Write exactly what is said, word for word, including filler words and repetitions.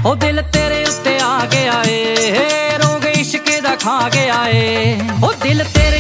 ਉਹ ਦਿਲ ਤੇਰੇ ਉੱਤੇ ਆ ਗਿਆ ਏ, ਰੋਗ ਇਸ਼ਕ ਦਾ ਖਾ ਗਿਆ ਏ। ਉਹ ਦਿਲ ਤੇਰੇ